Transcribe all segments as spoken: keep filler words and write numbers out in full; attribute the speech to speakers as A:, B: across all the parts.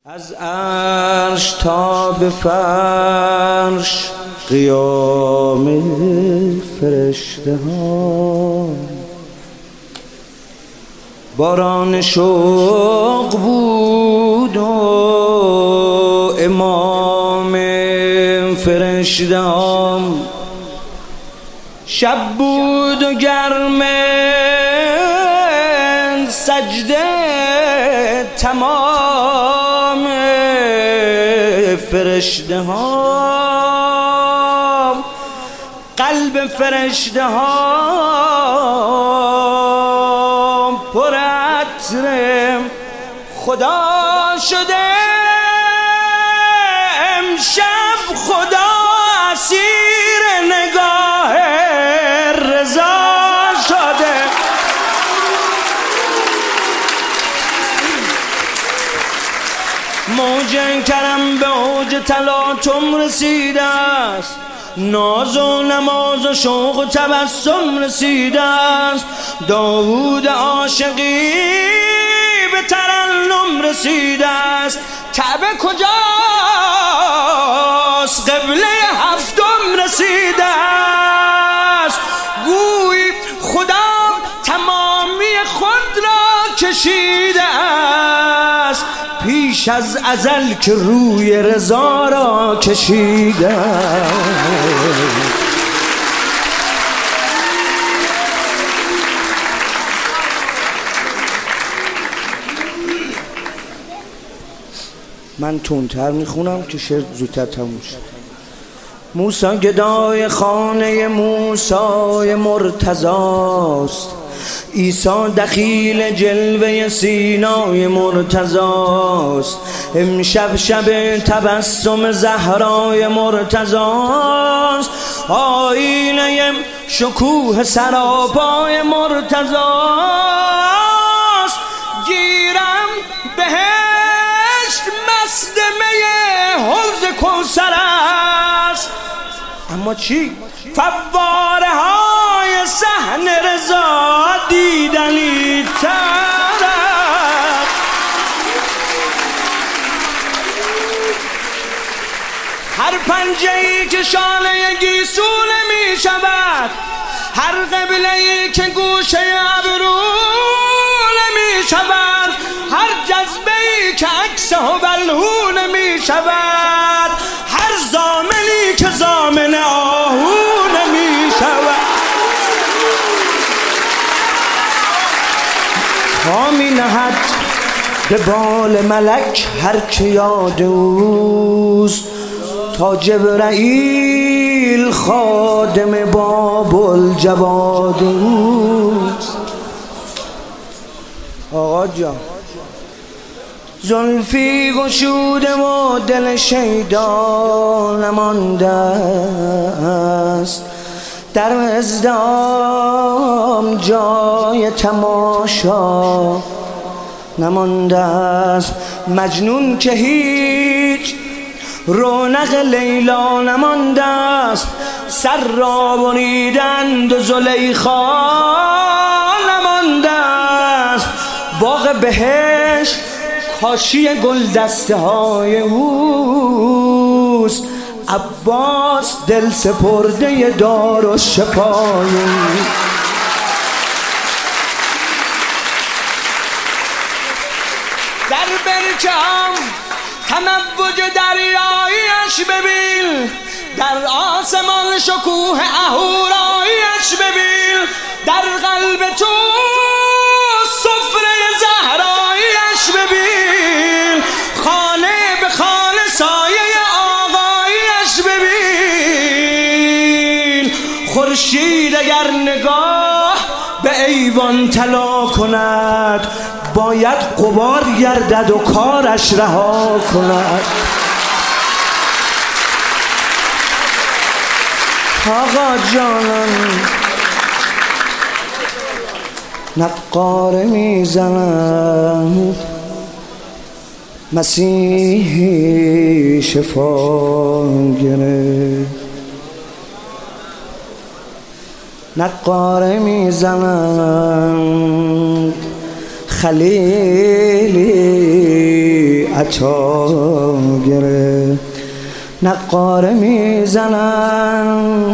A: از عرش تا به فرش قیام فرشته ها، باران شوق بود و امام فرشته ها، شب بود و گرم سجده تمام فرشته ها، قلب فرشته ها پر عطر خدا شده. امشب خدا اسیر نگاه رضا شده. موج کرم به اوج تلاطم رسیده است، ناز و نماز و شوق و تبسم رسیده است، داوود عاشقی به ترنم رسیده است. کعبه کجاست؟ قبله هفتم رسیده است. گویی خدا تمامی خود را کشیده است، پیش از ازل که روی رضا را کشیده. من تندتر میخونم که شعر زودتر تموم شد. موسی گدای خانه موسی مرتضاست، عیسی دخیل جلوه سینای مرتضاست، امشب شب تبسم زهرای مرتضاست، آینه شکوه سراپای مرتضاست. گیرم بهشت مست می حوض کوثر است، اما چی؟ فواره های صحن رضا دیدنی تر. هر پنجه‌ای که شانه گیسوله می شود، هر قبله‌ای که گوشه ابروله می شود، هر جذبه‌ای که عکس هبلهونه می شود، هر ضامنی که ضامن آهونه می شود. پا می نهد به بال ملک هر که یاد اوست، تا جبرائیل خادم باب الجواد اوست. آقا جان زلفی گشوده و دل شیدا نمانده است، در ازدحام جای تماشا نمانده است. مجنون که هیچ رونق لیلا نمانده است، سر را بریدند و زلیخا نمانده است. باغ بهشت کاشی گل دسته های اوست، عباس دل سپرده دار و شفای. در برکم تموج دریایش ببین، در آسمان شکوه اهورایش ببین، در قلب تو سفره زهرایش ببین، خانه به خانه سایه آقایش ببین. خورشید اگر نگاه به ایوان طلا کند، باید غبار گردد و کارش رها کند. آقا جانم نقاره میزنم، مسیحی شفا گرفت. نقاره میزنم خلیلی عطا گرفت، نقاره میزنن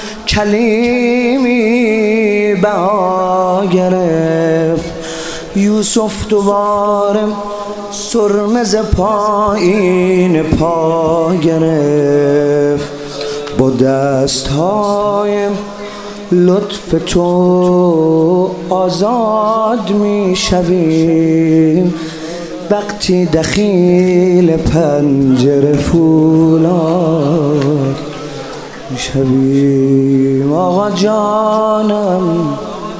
A: کلیمی بها گرفت. یوسف دوباره سرمز پایین پا گرفت، با دستهای لطف تو آزاد می شویم. وقتی دخیل پنجره فولاد می شویم. آقا جانم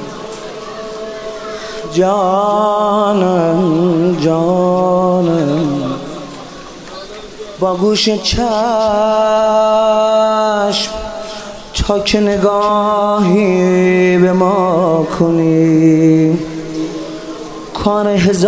A: جانم جانم، با گوش چشم تا که نگاهی به ما کنی، کار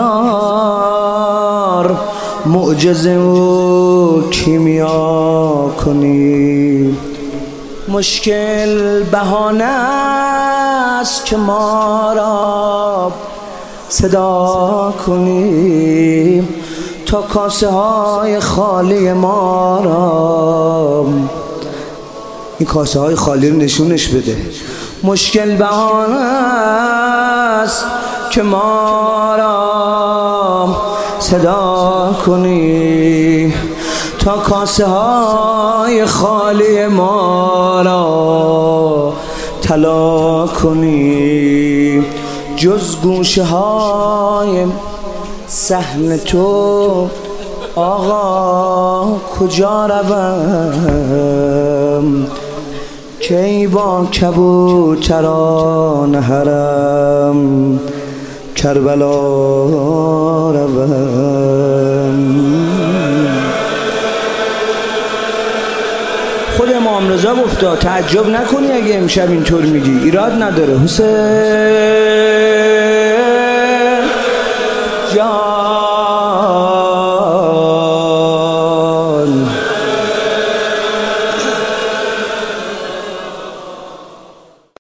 A: هزار معجزه و کیمیا کنی. مشکل بهانه است که ما را صدا کنی، تا کاسه های خالی ما را، این کاسه های خالی رو نشونش بده. مشکل بهانه است که ما را صدا کنی، تا کاسه های خالی ما را طلا کنی. جز گوشه های صحن تو آقا کجا روم، کی با کبوتران حرم کربلا روم. خود امام رضا گفتا تعجب نکنی اگه امشب اینطور میگی، ایراد نداره. حسین جان